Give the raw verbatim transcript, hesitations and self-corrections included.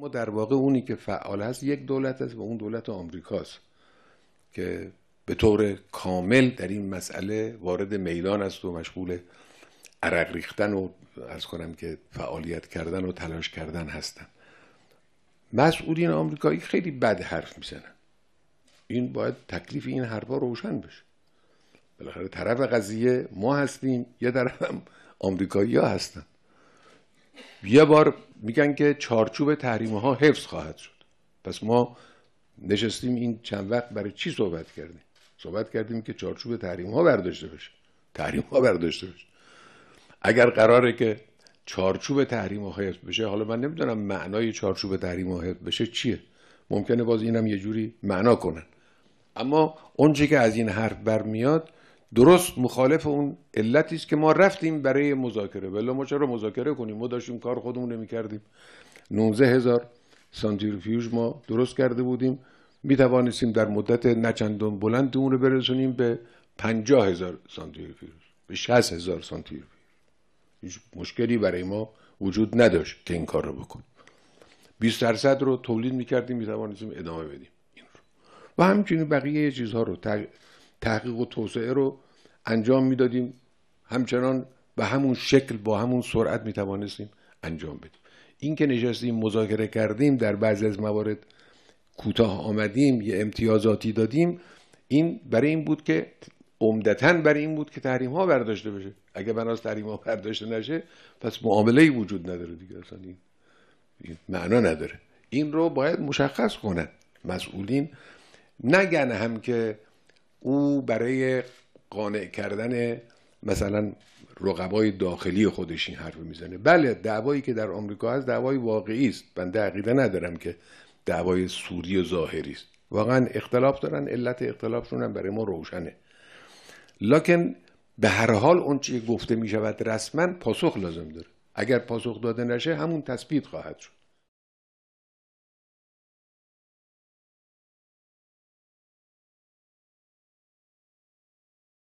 اما در واقع اونی که فعال هست یک دولت است و اون دولت آمریکاست که به طور کامل در این مسئله وارد میدان است و مشغول عرق ریختن و عرض کنم که فعالیت کردن و تلاش کردن هستن. مسئولین آمریکایی خیلی بد حرف میزنن. این باید تکلیف این حرفا روشن بشه. بالاخره طرف قضیه ما هستیم، یه طرف هم آمریکایی‌ها هستن. یه بار میگن که چارچوب تحریم‌ها حفظ خواهد شد. پس ما نشستیم این چند وقت برای چی صحبت کردیم؟ صحبت کردیم که چارچوب تحریم‌ها برداشته بشه. تحریم‌ها برداشته بشه. اگر قراره که چارچوب تحریم‌ها حفظ بشه، حالا من نمیدونم معنای چارچوب تحریم‌ها حفظ بشه چیه. ممکنه باز اینم یه جوری معنا کنن. اما اون چیزی که از این حرف برمیاد درست مخالف اون علتی است که ما رفتیم برای مذاکره. ولی ما چرا مذاکره کنیم؟ ما داشتیم کار خودمون می‌کردیم. نوزده هزار سانتریفیوژ ما درست کرده بودیم. می توانستیم در مدت نچندان بلند اون رو برسونیم به پنجاه هزار سانتریفیوژ، به شصت هزار سانتریفیوژ. هیچ مشکلی برای ما وجود نداشت که این کار رو بکنیم. بیست درصد رو تولید می‌کردیم، می توانستیم ادامه بدیم این رو. و همچنین بقیه چیزها رو تحقیق و توسعه رو انجام میدادیم، همچنان به همون شکل با همون سرعت می توانستیم انجام بدیم. این که نشستیم مذاکره کردیم، در بعضی از موارد کوتاه آمدیم، یه امتیازاتی دادیم، این برای این بود که عمدتاً برای این بود که تحریم ها برداشته بشه. اگه بناس تحریم ها برداشته نشه پس معامله‌ای وجود نداره دیگه، اصلا این, این معنا نداره. این رو باید مشخص کنن مسئولین، نگن هم که او برای قانع کردن مثلا رقبای داخلی خودش این حرف میزنه. بله، دعوایی که در آمریکا هست دعوای واقعی است. بنده عقیده ندارم که دعوای سوری و ظاهری است. واقعا اختلاف دارن، علت اختلافشون هم برای ما روشنه. لکن به هر حال اون چی گفته میشود رسما پاسخ لازم داره. اگر پاسخ داده نشه همون تثبیت خواهد شد.